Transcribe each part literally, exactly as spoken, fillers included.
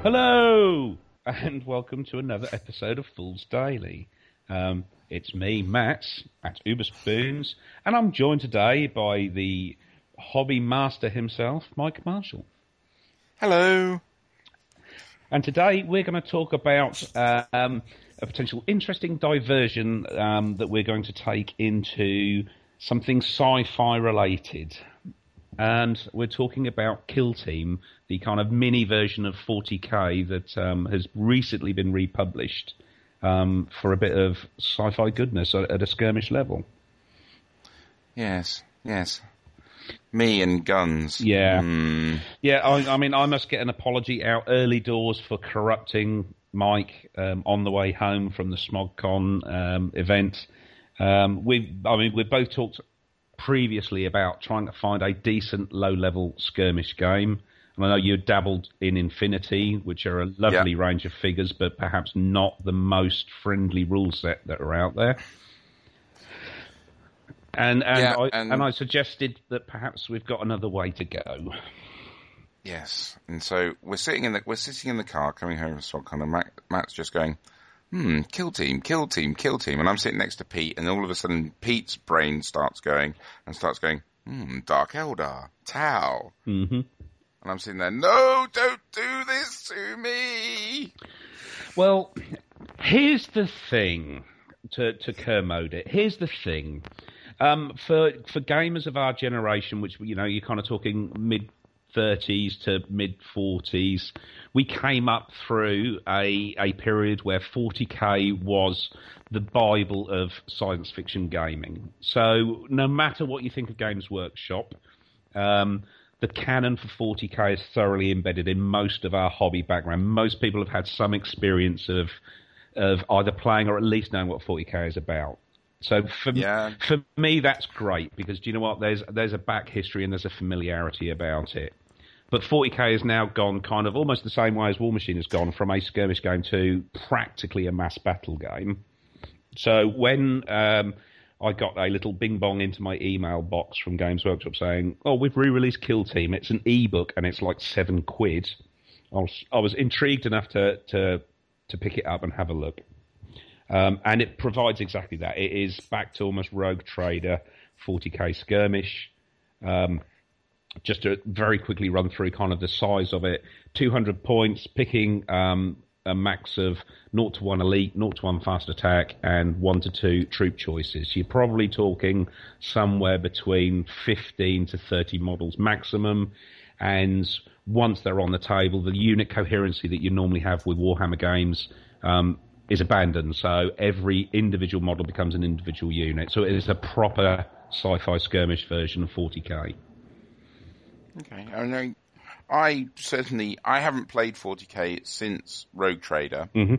Hello, and welcome to another episode of Fools Daily. Um, it's me, Matt, at Uber Spoons, and I'm joined today by the hobby master himself, Mike Marshall. Hello. And today we're going to talk about uh, um, a potential interesting diversion um, that we're going to take into something sci-fi related. And we're talking about Kill Team, the kind of mini version of forty K that um, has recently been republished um, for a bit of sci-fi goodness at a skirmish level. Yes, yes. Me and guns. Yeah. Mm. Yeah, I, I mean, I must get an apology out early doors for corrupting Mike um, on the way home from the SmogCon um, event. Um, we, I mean, we've both talked previously about trying to find a decent low-level skirmish game. And I know you dabbled in Infinity, which are a lovely Yep. range of figures, but perhaps not the most friendly rule set that are out there. And and, Yeah, I, and- and I suggested that perhaps we've got another way to go. Yes. And so we're sitting in the we're sitting in the car coming home from SmogCon, and Matt, Matt's just going, "Hmm, Kill Team, Kill Team, Kill Team," and I'm sitting next to Pete, and all of a sudden Pete's brain starts going and starts going, "Hmm, Dark Eldar, Tau," Mm-hmm. and I'm sitting there, "No, don't do this to me." Well, here's the thing, to, to Kermode it. Here's the thing. Um, for for gamers of our generation, which, you know, you're kind of talking mid-thirties to mid-forties, we came up through a, a period where forty K was the Bible of science fiction gaming. So no matter what you think of Games Workshop, um, the canon for forty K is thoroughly embedded in most of our hobby background. Most people have had some experience of of either playing or at least knowing what forty K is about. So for Yeah. for me, that's great, because do you know what? There's there's a back history and there's a familiarity about it. But forty K has now gone kind of almost the same way as War Machine has gone, from a skirmish game to practically a mass battle game. So when um, I got a little bing bong into my email box from Games Workshop saying, "Oh, we've re-released Kill Team. It's an ebook and it's like seven quid," I was I was intrigued enough to to to pick it up and have a look. Um, and it provides exactly that. It is back to almost Rogue Trader forty K skirmish. Um, just to very quickly run through kind of the size of it: two hundred points, picking um, a max of zero to one elite, zero to one fast attack, and one to two troop choices. You're probably talking somewhere between fifteen to thirty models maximum. And once they're on the table, the unit coherency that you normally have with Warhammer games um, is abandoned. So every individual model becomes an individual unit. So it is a proper sci-fi skirmish version of forty K. Okay. I know. I certainly I haven't played forty K since Rogue Trader. Mm-hmm.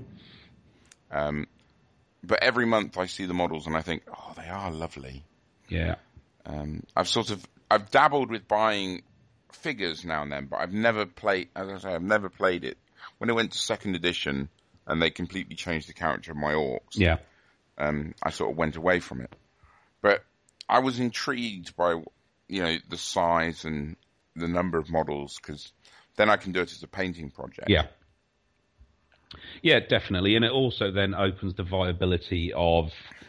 Um, but every month I see the models and I think, oh, they are lovely. Yeah. Um, I've sort of I've dabbled with buying figures now and then, but I've never played. As I say, I've never played it. When it went to second edition and they completely changed the character of my orcs, Yeah. um, I sort of went away from it. But I was intrigued by, you know, the size and the number of models, because then I can do it as a painting project. Yeah. Yeah, definitely. And it also then opens the viability of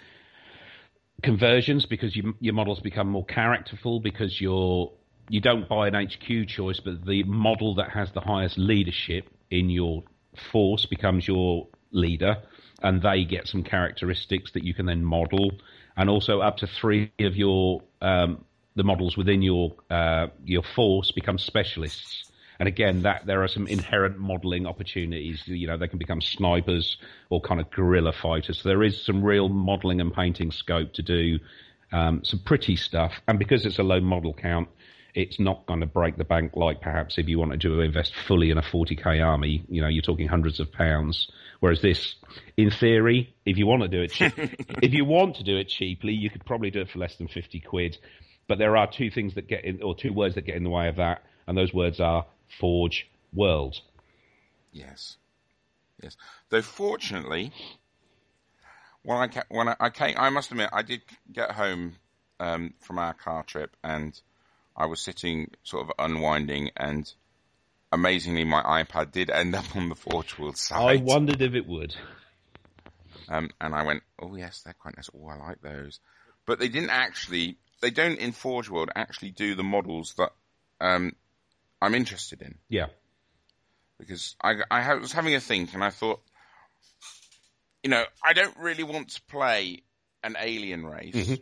conversions, because you, your models become more characterful, because you're, you don't buy an H Q choice, but the model that has the highest leadership in your force becomes your leader, and they get some characteristics that you can then model. And also up to three of your um, the models within your uh, your force become specialists. And again, that there are some inherent modelling opportunities. You know, they can become snipers or kind of guerrilla fighters. So there is some real modelling and painting scope to do um, some pretty stuff. And because it's a low model count, it's not going to break the bank like perhaps if you wanted to invest fully in a forty K army. You know, you're talking hundreds of pounds. Whereas this, in theory, if you want to do it, che- if you want to do it cheaply, you could probably do it for less than fifty quid. But there are two things that get in, or two words that get in the way of that, and those words are Forge World. Yes, yes. Though fortunately, when I ca- when I, I came, I must admit, I did get home um, from our car trip, and I was sitting sort of unwinding, and amazingly, my iPad did end up on the Forge World site. I wondered if it would. Um, and I went, oh yes, they're quite nice. Oh, I like those. But they didn't actually, they don't in Forge World actually do the models that um, I'm interested in. Yeah. Because I, I was having a think and I thought, you know, I don't really want to play an alien race. Mm-hmm.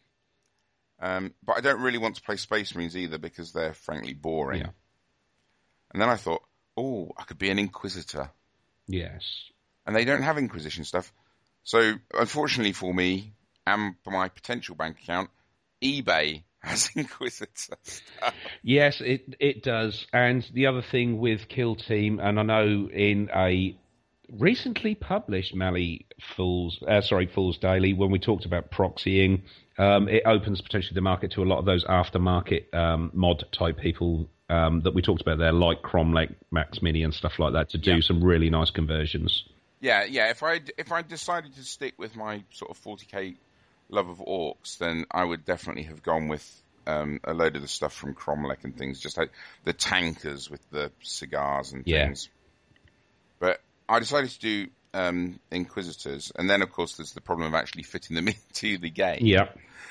Um, but I don't really want to play Space Marines either because they're frankly boring. Yeah. And then I thought, oh, I could be an Inquisitor. Yes. And they don't have Inquisition stuff. So, unfortunately for me, and for my potential bank account, eBay has Inquisitor stuff. Yes, it it does. And the other thing with Kill Team, and I know in a recently published Mali Fools, uh, sorry, Fools Daily, when we talked about proxying, um, it opens potentially the market to a lot of those aftermarket um, mod type people um, that we talked about there, like Cromlech, Max Mini, and stuff like that, to do Yeah. some really nice conversions. Yeah, yeah. If I if I decided to stick with my sort of forty k love of orcs, then I would definitely have gone with um, a load of the stuff from Cromlech and things, just like the tankers with the cigars and Yeah. things. But I decided to do um, Inquisitors, and then of course there's the problem of actually fitting them into the game. Yeah.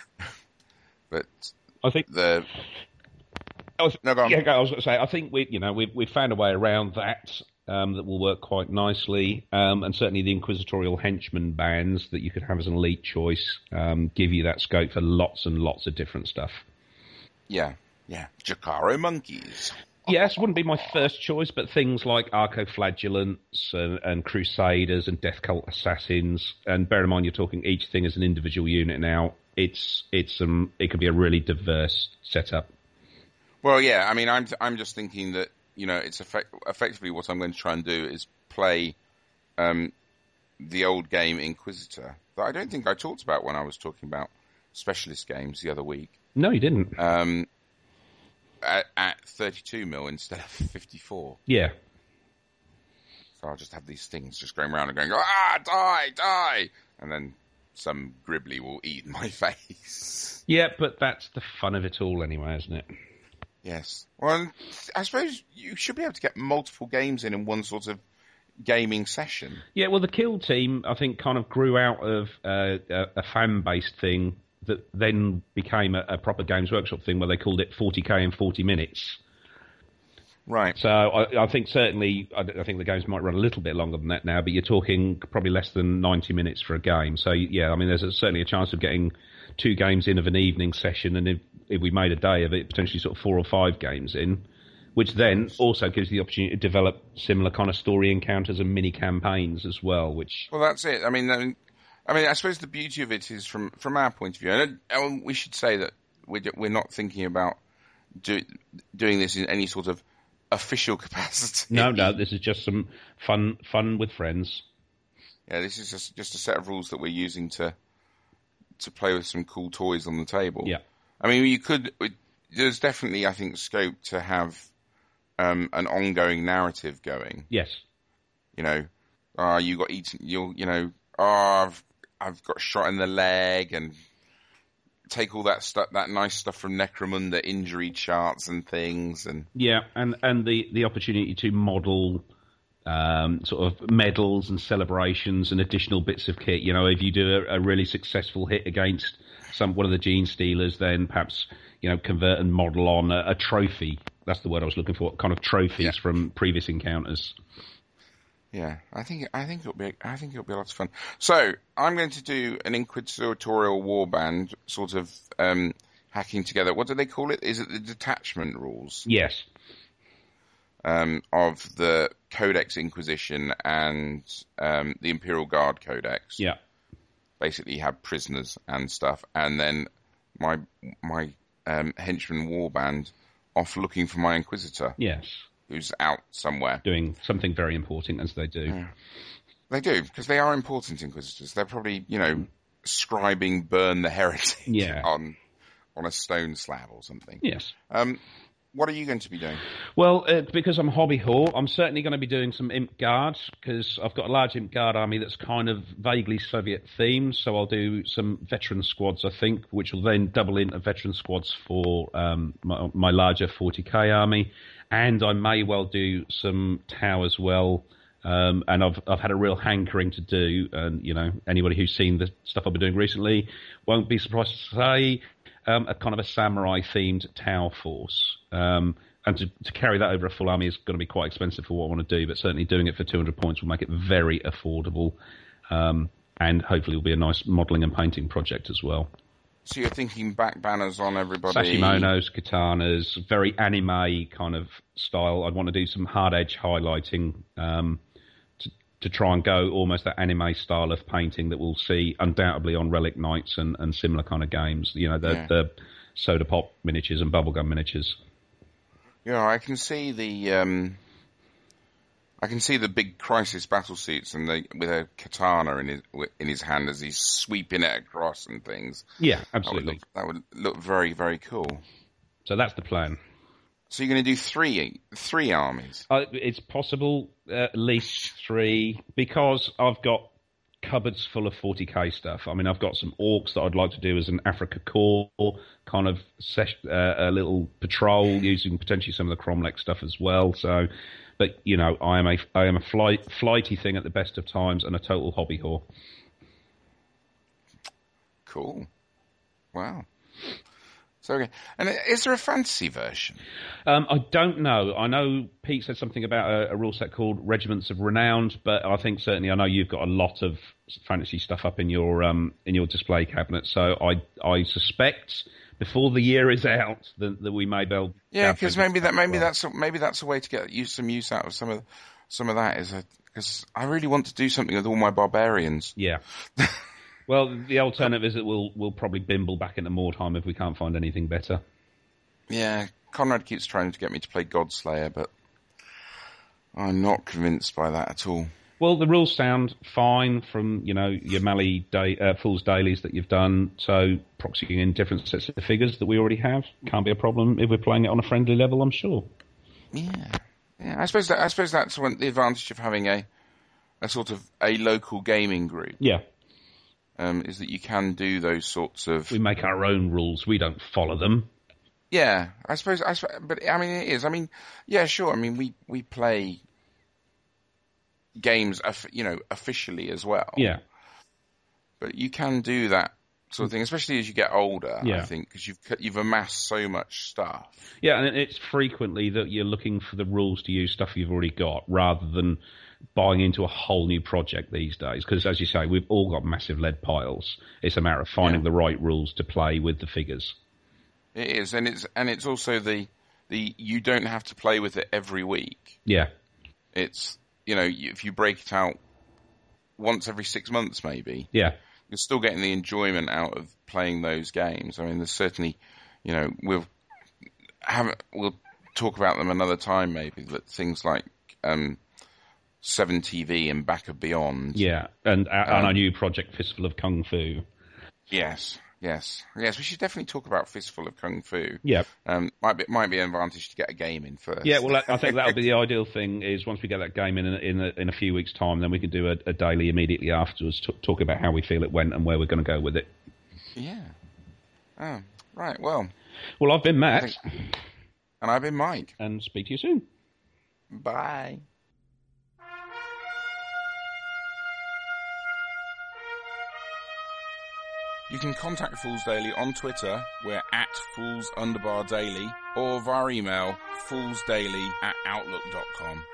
But I think the I was, No, go on. yeah, I was going to say, I think we, you know, we've we found a way around that um, that will work quite nicely, um, and certainly the Inquisitorial Henchman bands that you could have as an elite choice um, give you that scope for lots and lots of different stuff. yeah, yeah, Jakaro monkeys. Yes, wouldn't be my first choice, but things like Arcoflagellants and, and Crusaders and Death Cult Assassins, and bear in mind you're talking each thing as an individual unit now. It's it's um it could be a really diverse setup. Well, yeah, I mean, I'm I'm just thinking that, you know, it's effect- effectively what I'm going to try and do is play um, the old game Inquisitor that I don't think I talked about when I was talking about specialist games the other week. No, you didn't. Um, at, at thirty-two mil instead of fifty-four. Yeah. So I'll just have these things just going around and going, ah, die, die, and then some Gribbly will eat my face. Yeah, but that's the fun of it all anyway, isn't it? Yes. Well, I suppose you should be able to get multiple games in in one sort of gaming session. Yeah, well, the Kill Team, I think, kind of grew out of uh, a, a fan-based thing that then became a, a proper Games Workshop thing where they called it forty K in forty minutes. Right. So I, I think certainly, I, I think the games might run a little bit longer than that now, but you're talking probably less than ninety minutes for a game. So, yeah, I mean, there's a, certainly a chance of getting two games in of an evening session, and if, if we made a day of it, potentially sort of four or five games in, which then also gives you the opportunity to develop similar kind of story encounters and mini campaigns as well, which... Well, that's it. I mean, I mean, I mean, I suppose the beauty of it is from, from our point of view, and uh, we should say that we're, we're not thinking about do, doing this in any sort of official capacity. No, no, this is just some fun fun with friends. Yeah, this is just, just a set of rules that we're using to to play with some cool toys on the table. Yeah. I mean, you could. There's definitely, I think, scope to have um, an ongoing narrative going. Yes. You know, ah, uh, you got eaten. You'll, you know, ah, oh, I've I've got shot in the leg, and take all that stuff, that nice stuff from Necromunda, injury charts and things, and yeah, and and the the opportunity to model um, sort of medals and celebrations and additional bits of kit. You know, if you do a, a really successful hit against some one of the Gene Stealers, then perhaps, you know, convert and model on a, a trophy. That's the word I was looking for. Kind of trophies Yeah. from previous encounters. Yeah, I think I think it'll be I think it'll be a lot of fun. So I'm going to do an Inquisitorial Warband sort of um, hacking together. What do they call it? Is it the detachment rules Yes. um, of the Codex Inquisition and um, the Imperial Guard Codex? Yeah. Basically, you have prisoners and stuff, and then my my um, henchman Warband off looking for my Inquisitor, Yes. who's out somewhere. Doing something very important, as they do. Yeah. They do, because they are important Inquisitors. They're probably, you know, scribing burn the heretic Yeah. on on a stone slab or something. Yes. Um, what are you going to be doing? Well, uh, because I'm a hobby whore, I'm certainly going to be doing some Imp Guards, because I've got a large Imp Guard army that's kind of vaguely Soviet themed, so I'll do some veteran squads, I think, which will then double into veteran squads for um, my, my larger forty K army, and I may well do some Tau as well. Um, and I've I've had a real hankering to do, and you know, anybody who's seen the stuff I've been doing recently won't be surprised to say um, a kind of a samurai themed Tau force. Um, and to, to carry that over a full army is going to be quite expensive for what I want to do, but certainly doing it for two hundred points will make it very affordable, um, and hopefully will be a nice modelling and painting project as well. So you're thinking back banners on everybody? Sashimonos, katanas, very anime kind of style. I'd want to do some hard edge highlighting. Um, to try and go almost that anime style of painting that we'll see undoubtedly on Relic Knights and, and similar kind of games. You know, the, yeah. the soda pop miniatures and bubblegum miniatures. Yeah, I can see the um, I can see the big Crisis battle suits and the, with a katana in his in his hand as he's sweeping it across and things. Yeah, absolutely. That would look, that would look very, very cool. So that's the plan. So you're going to do three three armies? Uh, it's possible, uh, at least three, because I've got cupboards full of forty K stuff. I mean, I've got some orcs that I'd like to do as an Africa Corps kind of ses- uh, a little patrol using potentially some of the Cromlech stuff as well. So, but you know, I am a I am a flight, flighty thing at the best of times and a total hobby whore. Cool. Wow. So, okay. And is there a fantasy version? Um, I don't know. I know Pete said something about a, a rule set called Regiments of Renown, but I think certainly I know you've got a lot of fantasy stuff up in your um, in your display cabinet. So I I suspect before the year is out that, that we may well. Yeah, because maybe that maybe well. that's maybe that's a way to get use some use out of some of some of that. Is because I really want to do something with all my barbarians. Yeah. Well, the alternative is that we'll we'll probably bimble back into Mordheim if we can't find anything better. Yeah, Conrad keeps trying to get me to play Godslayer, but I'm not convinced by that at all. Well, the rules sound fine from, you know, your Mali day, uh, Fool's Dailies that you've done, so proxying in different sets of figures that we already have can't be a problem if we're playing it on a friendly level, I'm sure. Yeah, yeah. I suppose that I suppose that's one, the advantage of having a a sort of a local gaming group. Yeah. Um, is that you can do those sorts of... We make our own rules. We don't follow them. Yeah, I suppose... I suppose but, I mean, it is. I mean, yeah, sure. I mean, we, we play games, you know, officially as well. Yeah. But you can do that sort of thing, especially as you get older, yeah. I think, because you've, you've amassed so much stuff. Yeah, and it's frequently that you're looking for the rules to use stuff you've already got, rather than buying into a whole new project these days, because as you say, we've all got massive lead piles. It's a matter of finding yeah. the right rules to play with the figures. It is, and it's and it's also the the you don't have to play with it every week. Yeah, it's you know if you break it out once every six months, maybe. Yeah, you're still getting the enjoyment out of playing those games. I mean, there's certainly, you know, we'll have we'll talk about them another time, maybe. That things like. Um, Seven T V and Back of Beyond. Yeah, and, uh, um, and our new project, Fistful of Kung Fu. Yes, yes, yes. We should definitely talk about Fistful of Kung Fu. Yeah, um, might be might be an advantage to get a game in first. Yeah, well, I think that'll be the ideal thing. Is once we get that game in in in a, in a few weeks' time, then we can do a, a daily immediately afterwards, t- talk about how we feel it went and where we're going to go with it. Yeah. Oh, right. Well. Well, I've been Matt, think... and I've been Mike, and speak to you soon. Bye. You can contact Fools Daily on Twitter, we're at Fools Underbar Daily, or via email, foolsdaily at outlook dot com.